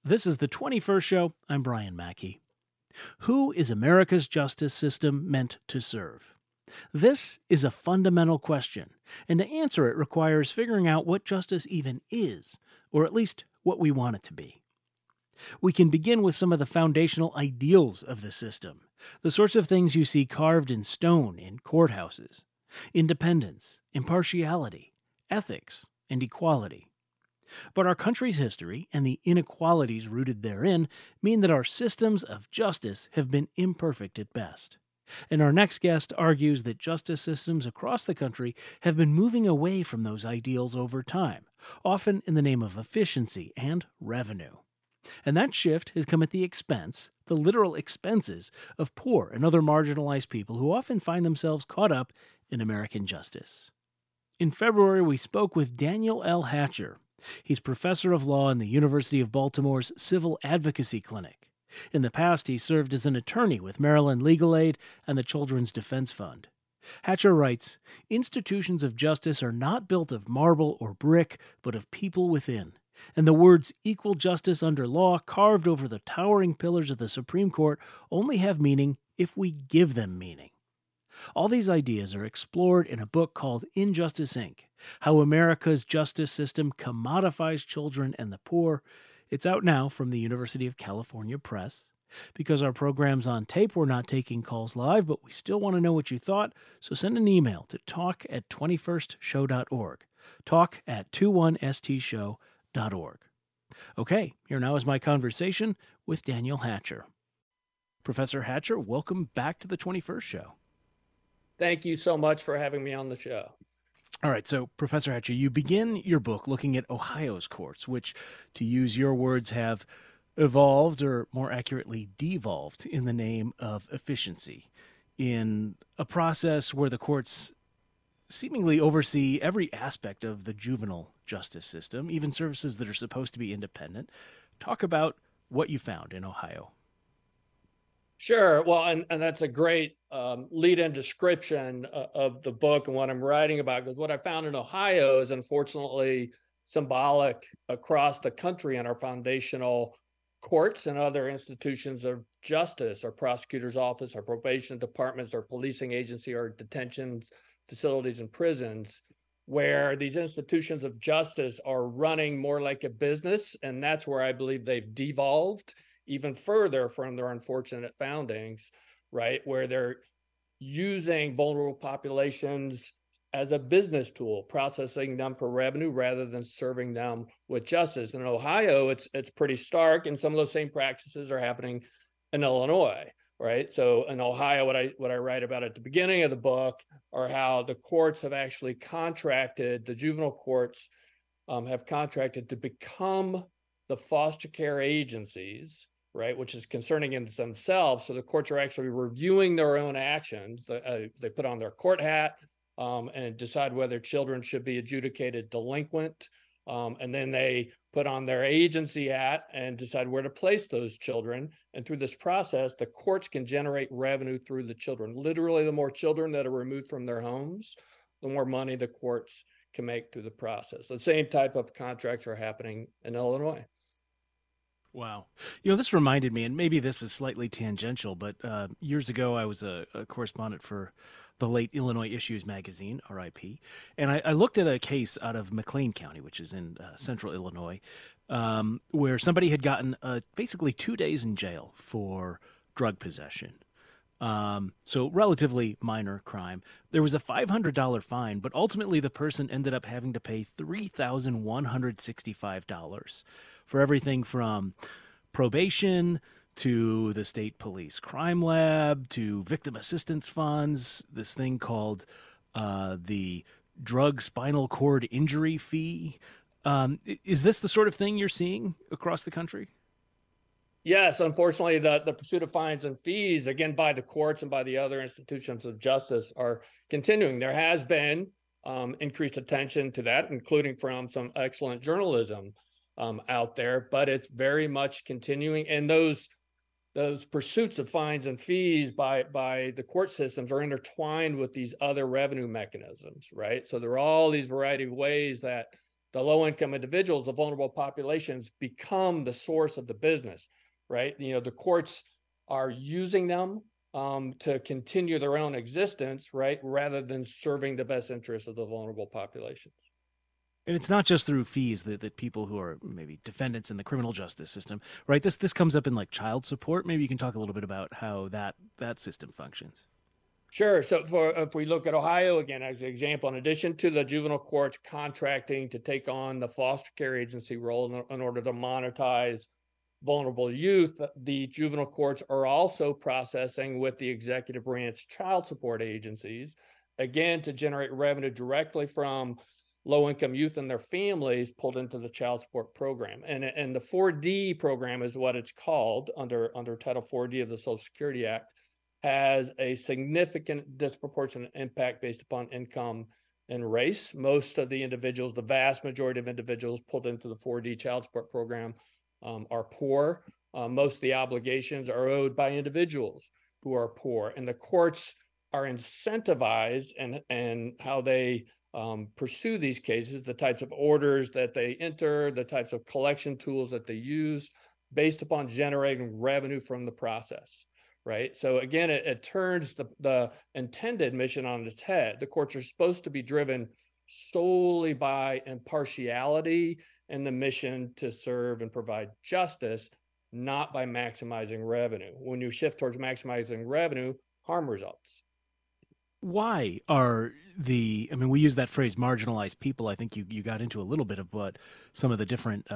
This is the 21st show. I'm Brian Mackey. Who is America's justice system meant to serve? This is a fundamental question, and to answer it requires figuring out what justice even is, or at least what we want it to be. We can begin with some of the foundational ideals of the system, the sorts of things you see carved in stone in courthouses: independence, impartiality, ethics, and equality. But our country's history and the inequalities rooted therein mean that our systems of justice have been imperfect at best. And our next guest argues that justice systems across the country have been moving away from those ideals over time, often in the name of efficiency and revenue. And that shift has come at the expense, the literal expenses, of poor and other marginalized people who often find themselves caught up in American justice. In February, we spoke with Daniel L. Hatcher. He's professor of law in the University of Baltimore's Civil Advocacy Clinic. In the past, he served as an attorney with Maryland Legal Aid and the Children's Defense Fund. Hatcher writes, "Institutions of justice are not built of marble or brick, but of people within. And the words equal justice under law carved over the towering pillars of the Supreme Court only have meaning if we give them meaning." All these ideas are explored in a book called Injustice, Inc., How America's Justice System Commodifies Children and the Poor. It's out now from the University of California Press. Because our program's on tape, we're not taking calls live, but we still want to know what you thought, so send an email to talk@21stshow.org. talk@21stshow.org. Okay, here now is my conversation with Daniel Hatcher. Professor Hatcher, welcome back to the 21st show. Thank you so much for having me on the show. All right, so Professor Hatcher, you begin your book looking at Ohio's courts, which, to use your words, have evolved, or more accurately, devolved, in the name of efficiency, in a process where the courts seemingly oversee every aspect of the juvenile justice system, even services that are supposed to be independent. Talk about what you found in Ohio. Sure. Well, and that's a great lead-in description of the book and what I'm writing about, because what I found in Ohio is unfortunately symbolic across the country in our foundational courts and other institutions of justice, our prosecutor's office, our probation departments, our policing agency, our detention facilities and prisons, where these institutions of justice are running more like a business. And that's where I believe they've devolved even further from their unfortunate foundings, right? Where they're using vulnerable populations as a business tool, processing them for revenue rather than serving them with justice. In Ohio, it's pretty stark, and some of those same practices are happening in Illinois, right? So in Ohio, what I write about at the beginning of the book are how the courts have actually contracted, the juvenile courts have contracted to become the foster care agencies, right, which is concerning in themselves. So the courts are actually reviewing their own actions. They put on their court hat and decide whether children should be adjudicated delinquent. And then they put on their agency hat and decide where to place those children. And through this process, the courts can generate revenue through the children. Literally, the more children that are removed from their homes, the more money the courts can make through the process. The same type of contracts are happening in Illinois. Wow. This reminded me, and maybe this is slightly tangential, but years ago I was a correspondent for the late Illinois Issues magazine, RIP, and I looked at a case out of McLean County, which is in central Illinois, where somebody had gotten basically 2 days in jail for drug possession. So relatively minor crime. There was a $500 fine, but ultimately the person ended up having to pay $3,165 for everything from probation to the state police crime lab to victim assistance funds, this thing called the drug spinal cord injury fee. Is this the sort of thing you're seeing across the country? Yes, unfortunately, the pursuit of fines and fees, again, by the courts and by the other institutions of justice, are continuing. There has been increased attention to that, including from some excellent journalism out there, but it's very much continuing. And those pursuits of fines and fees by the court systems are intertwined with these other revenue mechanisms, right? So there are all these variety of ways that the low-income individuals, the vulnerable populations, become the source of the business, right? The courts are using them to continue their own existence, right, rather than serving the best interests of the vulnerable populations. And it's not just through fees that people who are maybe defendants in the criminal justice system, right? This comes up in like child support. Maybe you can talk a little bit about how that system functions. Sure. So if we look at Ohio again as an example, in addition to the juvenile courts contracting to take on the foster care agency role in order to monetize vulnerable youth, the juvenile courts are also processing with the executive branch child support agencies, again, to generate revenue directly from low-income youth and their families pulled into the child support program. And the 4D program is what it's called under Title 4D of the Social Security Act, has a significant disproportionate impact based upon income and race. Most of the individuals, the vast majority of individuals pulled into the 4D child support program are poor. Most of the obligations are owed by individuals who are poor. And the courts are incentivized and how they pursue these cases, the types of orders that they enter, the types of collection tools that they use based upon generating revenue from the process, right? So again, it turns the intended mission on its head. The courts are supposed to be driven solely by impartiality and the mission to serve and provide justice, not by maximizing revenue. When you shift towards maximizing revenue, harm results. Why are we use that phrase marginalized people. I think you got into a little bit of what some of the different,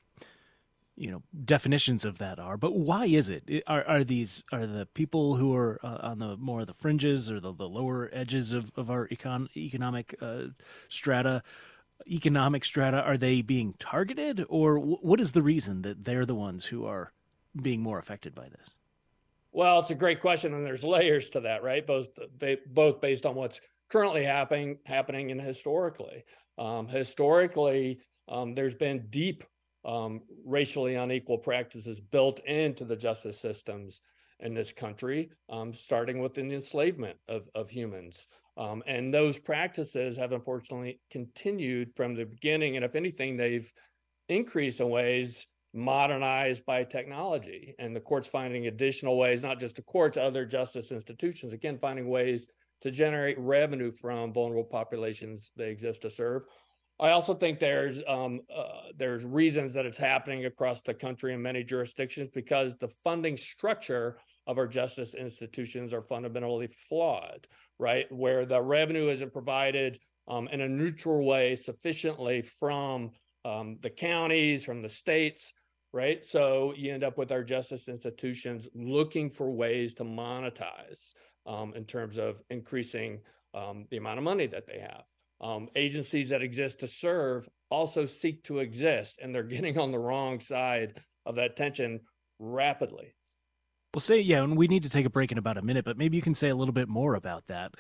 definitions of that are, but why is it? Are the people who are on the more of the fringes or the lower edges of our economic strata, are they being targeted, or what is the reason that they're the ones who are being more affected by this? Well, it's a great question, and there's layers to that, right? Both based on what's currently happening and historically. There's been deep racially unequal practices built into the justice systems in this country, starting with the enslavement of humans. And those practices have unfortunately continued from the beginning, and if anything, they've increased in ways modernized by technology, and the courts finding additional ways, not just the courts, other justice institutions, again, finding ways to generate revenue from vulnerable populations they exist to serve. I also think there's reasons that it's happening across the country in many jurisdictions because the funding structure of our justice institutions are fundamentally flawed, right? Where the revenue isn't provided in a neutral way sufficiently from the counties, from the states, right? So you end up with our justice institutions looking for ways to monetize in terms of increasing the amount of money that they have. Agencies that exist to serve also seek to exist, and they're getting on the wrong side of that tension rapidly. Well, and we need to take a break in about a minute, but maybe you can say a little bit more about that.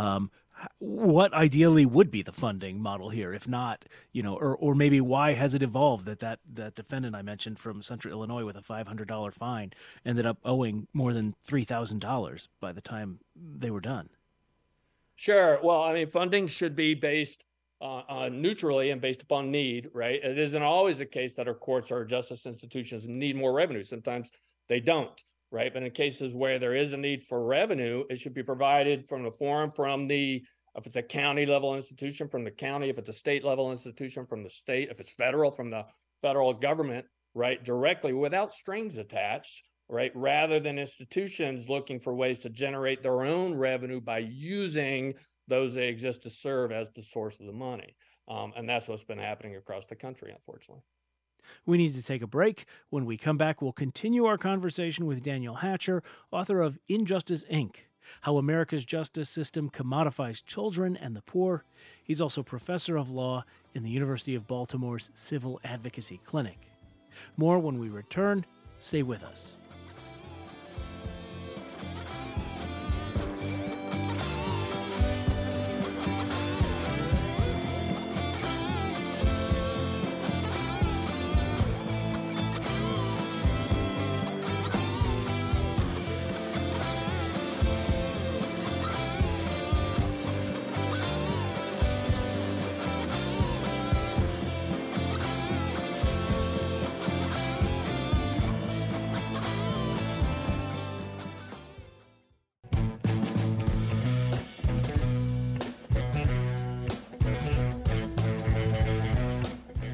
What ideally would be the funding model here, if not, or maybe why has it evolved that defendant I mentioned from Central Illinois with a $500 fine ended up owing more than $3,000 by the time they were done? Sure. Well, funding should be based neutrally and based upon need, right? It isn't always the case that our courts or justice institutions need more revenue. Sometimes they don't, right? But in cases where there is a need for revenue, it should be provided from the forum, if it's a county level institution, from the county, if it's a state level institution, from the state, if it's federal, from the federal government, right? Directly without strings attached, right? Rather than institutions looking for ways to generate their own revenue by using those they exist to serve as the source of the money. And that's what's been happening across the country, unfortunately. We need to take a break. When we come back, we'll continue our conversation with Daniel Hatcher, author of Injustice, Inc., How America's Justice System Commodifies Children and the Poor. He's also professor of law in the University of Baltimore's Civil Advocacy Clinic. More when we return. Stay with us.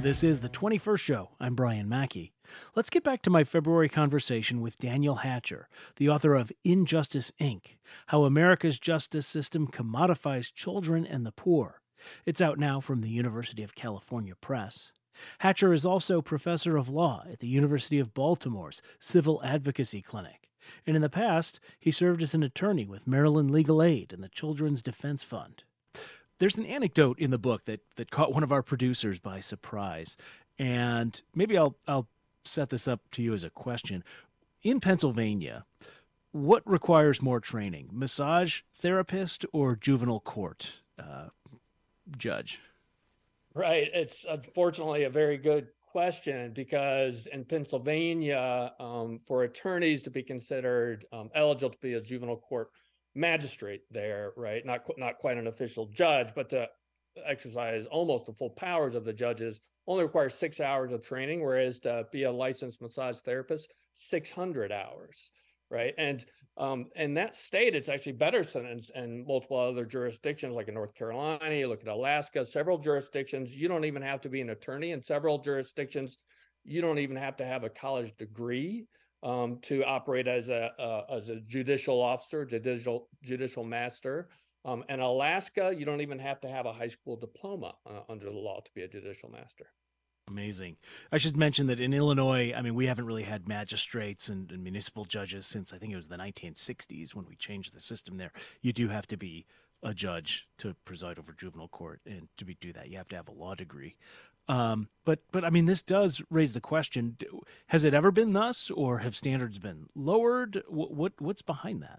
This is the 21st show. I'm Brian Mackey. Let's get back to my February conversation with Daniel Hatcher, the author of Injustice, Inc., How America's Justice System Commodifies Children and the Poor. It's out now from the University of California Press. Hatcher is also professor of law at the University of Baltimore's Civil Advocacy Clinic. And in the past, he served as an attorney with Maryland Legal Aid and the Children's Defense Fund. There's an anecdote in the book that caught one of our producers by surprise, and maybe I'll set this up to you as a question. In Pennsylvania, what requires more training, massage therapist or juvenile court judge? Right. It's unfortunately a very good question, because in Pennsylvania, for attorneys to be considered eligible to be a juvenile court magistrate there, right? Not quite an official judge, but to exercise almost the full powers of the judges only requires 6 hours of training, whereas to be a licensed massage therapist, 600 hours, right? And in that state, it's actually better than in multiple other jurisdictions, like in North Carolina. You look at Alaska, several jurisdictions, you don't even have to be an attorney. In several jurisdictions, you don't even have to have a college degree to operate as a judicial officer, judicial master. In Alaska, you don't even have to have a high school diploma under the law to be a judicial master. Amazing. I should mention that in Illinois, I mean, we haven't really had magistrates and municipal judges since I think it was the 1960s when we changed the system there. You do have to be a judge to preside over juvenile court, and to do that, you have to have a law degree. But I mean, this does raise the question: has it ever been thus, or have standards been lowered? What's behind that?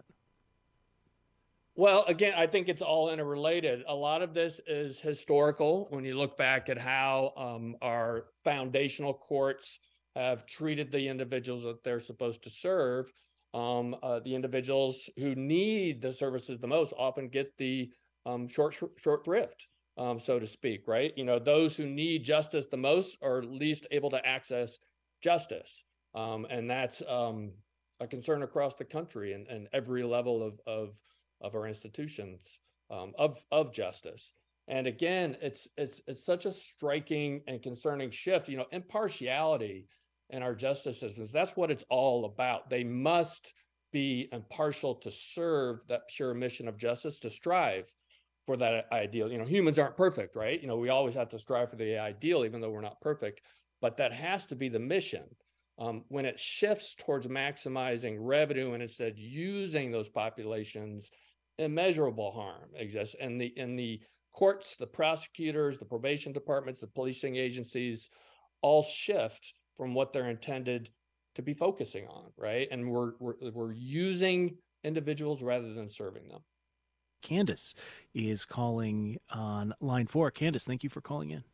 Well, again, I think it's all interrelated. A lot of this is historical. When you look back at how our foundational courts have treated the individuals that they're supposed to serve, the individuals who need the services the most often get the short shrift, so to speak, right? You know, those who need justice the most are least able to access justice. And that's a concern across the country and every level of our institutions of justice. And again, it's such a striking and concerning shift. You know, impartiality in our justice systems, that's what it's all about. They must be impartial to serve that pure mission of justice, to strive for that ideal. You know, humans aren't perfect, right? You know, we always have to strive for the ideal, even though we're not perfect, but that has to be the mission. When it shifts towards maximizing revenue and instead using those populations, immeasurable harm exists. And the courts, the prosecutors, the probation departments, the policing agencies all shift from what they're intended to be focusing on, right? And we're using individuals rather than serving them. Candace is calling on line 4. Candace, thank you for calling in.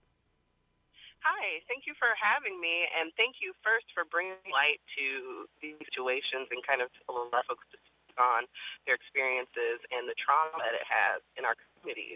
Hi, thank you for having me, and thank you first for bringing light to these situations and kind of let folks to speak on their experiences and the trauma that it has in our communities.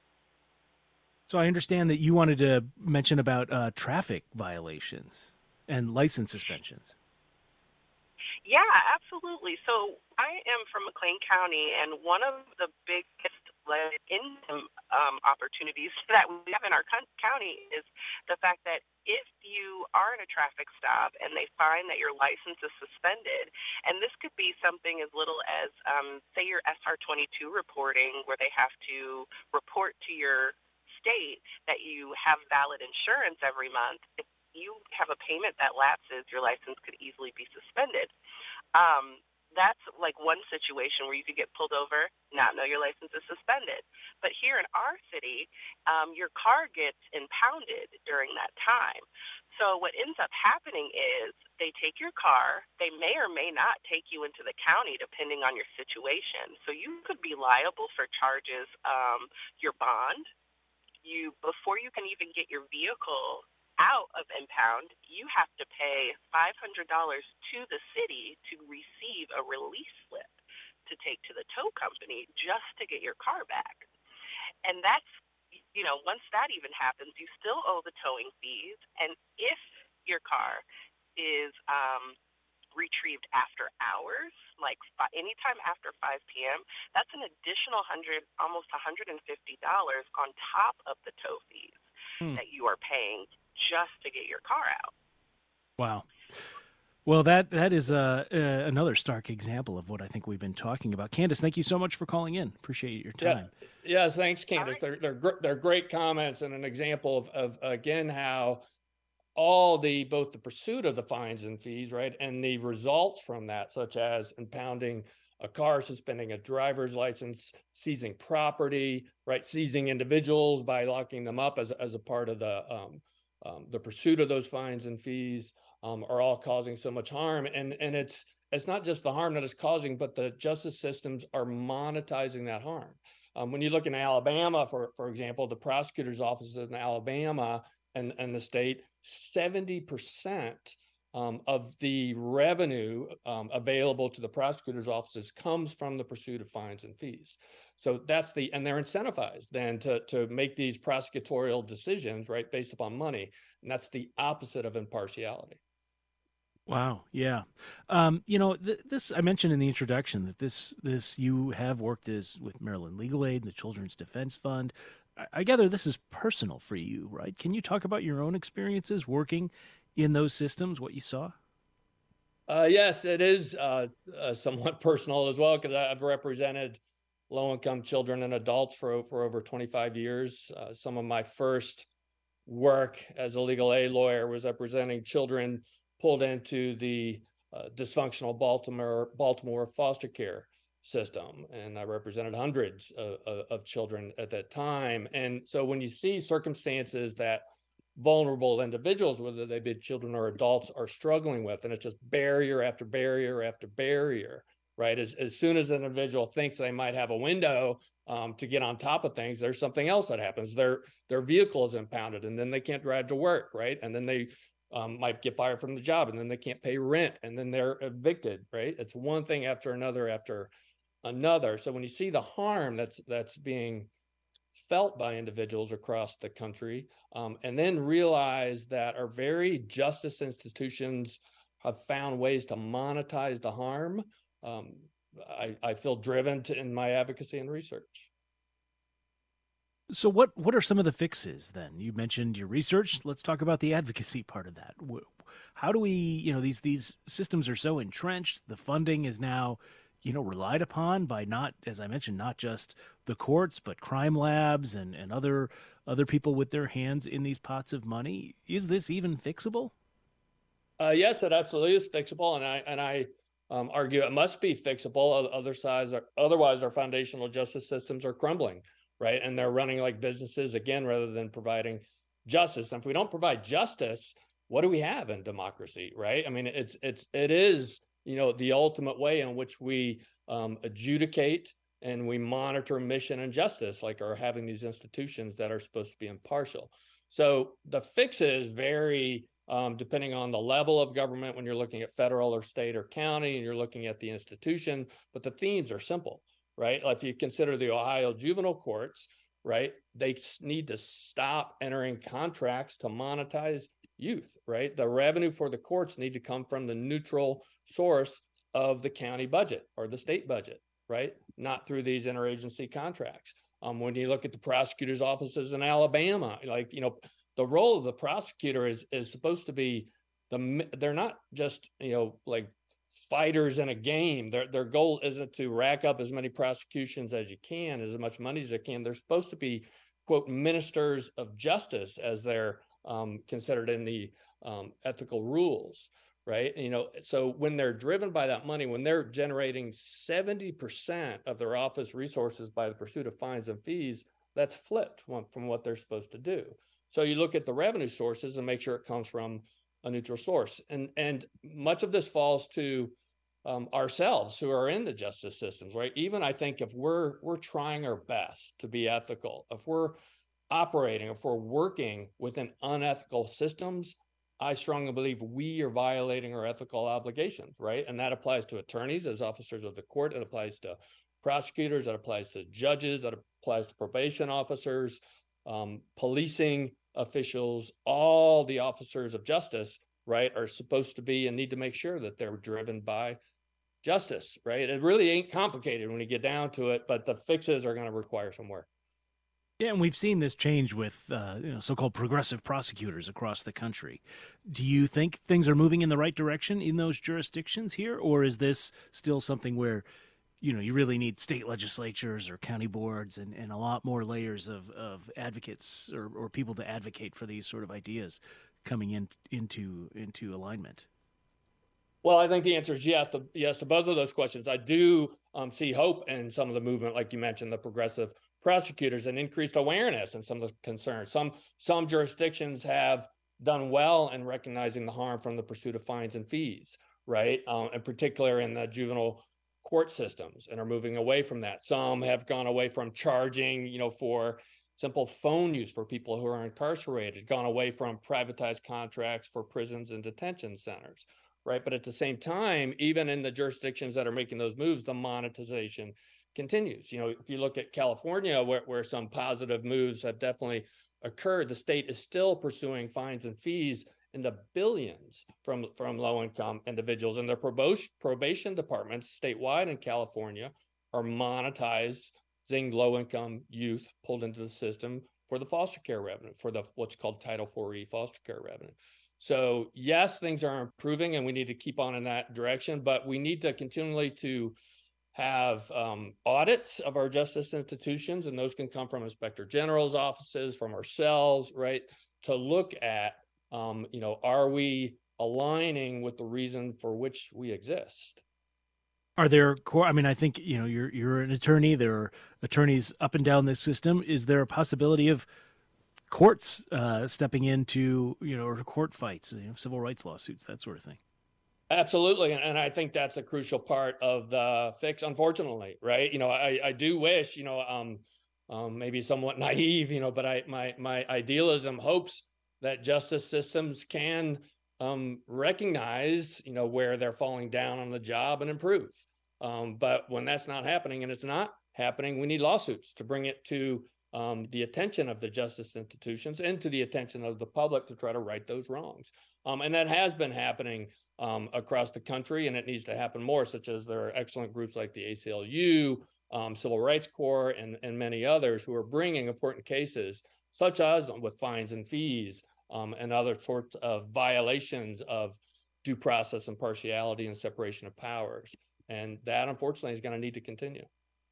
So I understand that you wanted to mention about traffic violations and license suspensions. Yeah, absolutely. So I am from McLean County, and one of the biggest income opportunities that we have in our county is the fact that if you are in a traffic stop and they find that your license is suspended, and this could be something as little as, say, your SR-22 reporting, where they have to report to your state that you have valid insurance every month. If you have a payment that lapses, your license could easily be suspended. That's like one situation where you could get pulled over, not know your license is suspended. But here in our city, your car gets impounded during that time. So what ends up happening is they take your car. They may or may not take you into the county depending on your situation. So you could be liable for charges, your bond. Before you can even get your vehicle out of impound, you have to pay $500 to the city to receive a release slip to take to the tow company just to get your car back. And that's, once that even happens, you still owe the towing fees. And if your car is retrieved after hours, like anytime after 5 p.m., that's an additional almost $150 on top of the tow fees that you are paying just to get your car out. Wow. Well, that is another stark example of what I think we've been talking about. Candace, thank you so much for calling in. Appreciate your time. Yeah. Yes, thanks, Candace. Right. They're great comments and an example of again how both the pursuit of the fines and fees, right, and the results from that, such as impounding a car, suspending a driver's license, seizing property, right, seizing individuals by locking them up as a part of the pursuit of those fines and fees, are all causing so much harm. And it's not just the harm that it's causing, but the justice systems are monetizing that harm. When you look in Alabama, for example, the prosecutor's offices in Alabama and the state, 70% of the revenue available to the prosecutor's offices comes from the pursuit of fines and fees. So and they're incentivized then to make these prosecutorial decisions, right, based upon money. And that's the opposite of impartiality. Wow. Yeah. This I mentioned in the introduction that this you have worked with Maryland Legal Aid and the Children's Defense Fund. I gather this is personal for you, right? Can you talk about your own experiences working in those systems, what you saw? Yes, it is somewhat personal as well, because I've represented low-income children and adults for over 25 years. Some of my first work as a legal aid lawyer was representing children pulled into the dysfunctional Baltimore foster care system, and I represented hundreds of children at that time. And so when you see circumstances that vulnerable individuals, whether they be children or adults, are struggling with, and it's just barrier after barrier after barrier, right? As soon as an individual thinks they might have a window to get on top of things, there's something else that happens. Their vehicle is impounded, and then they can't drive to work, right? And then they might get fired from the job, and then they can't pay rent, and then they're evicted, right? It's one thing after another. So when you see the harm that's being felt by individuals across the country, and then realize that our very justice institutions have found ways to monetize the harm, I feel driven in my advocacy and research. So what are some of the fixes then? You mentioned your research. Let's talk about the advocacy part of that. How do we, these systems are so entrenched, the funding is now, relied upon by as I mentioned, not just the courts, but crime labs and other people with their hands in these pots of money. Is this even fixable? Yes, it absolutely is fixable. And I argue it must be fixable. Otherwise our foundational justice systems are crumbling. Right. And they're running like businesses again, rather than providing justice. And if we don't provide justice, what do we have in democracy? Right. I mean, it is, the ultimate way in which we adjudicate and we monitor mission and justice, like are having these institutions that are supposed to be impartial. So the fixes vary depending on the level of government, when you're looking at federal or state or county, and you're looking at the institution, but the themes are simple. Right? If you consider the Ohio juvenile courts, right, they need to stop entering contracts to monetize youth, right? The revenue for the courts need to come from the neutral source of the county budget or the state budget, right? Not through these interagency contracts. When you look at the prosecutor's offices in Alabama, the role of the prosecutor is supposed to be they're not just, like fighters in a game. Their goal isn't to rack up as many prosecutions as you can, as much money as you can. They're supposed to be, quote, ministers of justice, as they're considered in the ethical rules, right? So when they're driven by that money, when they're generating 70% of their office resources by the pursuit of fines and fees, that's flipped from what they're supposed to do. So you look at the revenue sources and make sure it comes from a neutral source. And much of this falls to ourselves who are in the justice systems, right? Even I think if we're trying our best to be ethical, if we're working within unethical systems, I strongly believe we are violating our ethical obligations, right? And that applies to attorneys as officers of the court. It applies to prosecutors. That applies to judges. That applies to probation officers, policing officials. All the officers of justice, right, are supposed to be and need to make sure that they're driven by justice, right? It really ain't complicated when you get down to it, but the fixes are going to require some work. Yeah, and we've seen this change with so-called progressive prosecutors across the country. Do you think things are moving in the right direction in those jurisdictions here, or is this still something where you really need state legislatures or county boards and a lot more layers of advocates or people to advocate for these sort of ideas coming into alignment? Well, I think the answer is yes to both of those questions. I do see hope in some of the movement, like you mentioned, the progressive prosecutors, and increased awareness and some of the concerns. Some jurisdictions have done well in recognizing the harm from the pursuit of fines and fees, right? In particular in the juvenile court systems, and are moving away from that. Some have gone away from charging, for simple phone use for people who are incarcerated, gone away from privatized contracts for prisons and detention centers, right? But at the same time, even in the jurisdictions that are making those moves, the monetization continues. If you look at California, where some positive moves have definitely occurred, the state is still pursuing fines and fees in the billions from low-income individuals, and their probation departments statewide in California are monetizing low-income youth pulled into the system for the foster care revenue, for the what's called Title IV-E foster care revenue. So yes, things are improving, and we need to keep on in that direction, but we need to continually to have audits of our justice institutions, and those can come from inspector general's offices, from ourselves, right? To look at, are we aligning with the reason for which we exist? Are there I think, you're an attorney. There are attorneys up and down this system. Is there a possibility of courts stepping into, or court fights, civil rights lawsuits, that sort of thing? Absolutely. And I think that's a crucial part of the fix, unfortunately, right? I do wish, maybe somewhat naive, but my idealism hopes that justice systems can recognize, where they're falling down on the job and improve. But when that's not happening, and it's not happening, we need lawsuits to bring it to the attention of the justice institutions and to the attention of the public to try to right those wrongs. And that has been happening across the country, and it needs to happen more, such as there are excellent groups like the ACLU, Civil Rights Corps, and many others who are bringing important cases, such as with fines and fees and other sorts of violations of due process, impartiality, and separation of powers. And that, unfortunately, is going to need to continue.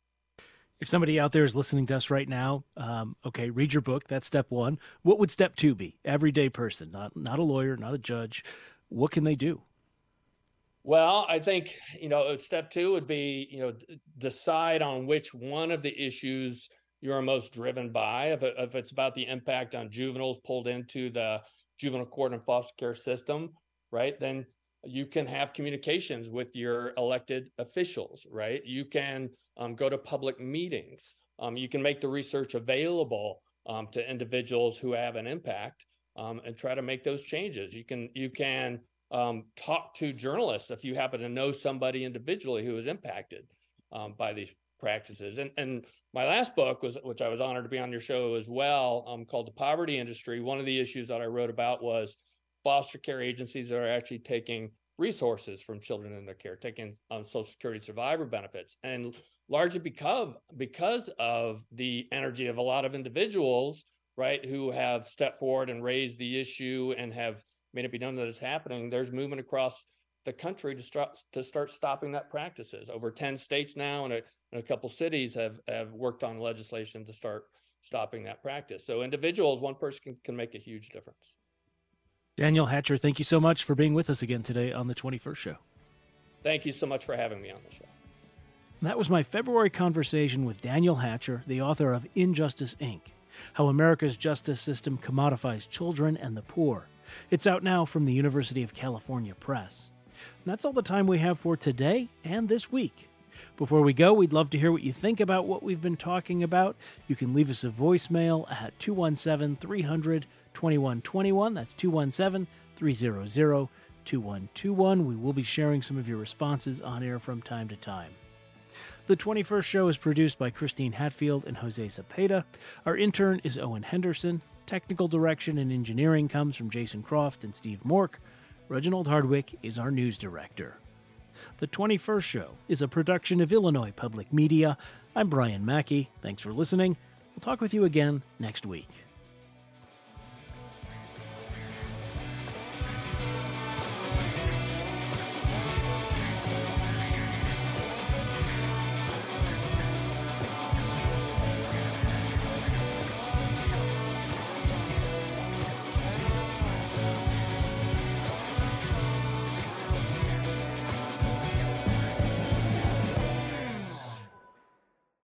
If somebody out there is listening to us right now, okay, read your book. That's step one. What would step two be? Everyday person, not a lawyer, not a judge. What can they do? Well, I think, step two would be, decide on which one of the issues you're most driven by. If it's about the impact on juveniles pulled into the juvenile court and foster care system, right, then you can have communications with your elected officials, right? You can go to public meetings. You can make the research available to individuals who have an impact and try to make those changes. You can talk to journalists if you happen to know somebody individually who is impacted by these practices. And my last book, which I was honored to be on your show as well, called The Poverty Industry. One of the issues that I wrote about was foster care agencies that are actually taking resources from children in their care, taking Social Security survivor benefits, and largely because of the energy of a lot of individuals, right, who have stepped forward and raised the issue and have made it be known that it's happening. There's movement across the country to start stopping that practices. Over 10 states now and a couple cities have worked on legislation to start stopping that practice. So individuals, one person can make a huge difference. Daniel Hatcher, thank you so much for being with us again today on the 21st Show. Thank you so much for having me on the show. That was my February conversation with Daniel Hatcher, the author of Injustice, Inc., How America's Justice System Commodifies Children and the Poor. It's out now from the University of California Press. And that's all the time we have for today and this week. Before we go, we'd love to hear what you think about what we've been talking about. You can leave us a voicemail at 217-300-2121. That's 217-300-2121. We will be sharing some of your responses on air from time to time. The 21st Show is produced by Christine Hatfield and Jose Cepeda. Our intern is Owen Henderson. Technical direction and engineering comes from Jason Croft and Steve Mork. Reginald Hardwick is our news director. The 21st Show is a production of Illinois Public Media. I'm Brian Mackey. Thanks for listening. We'll talk with you again next week.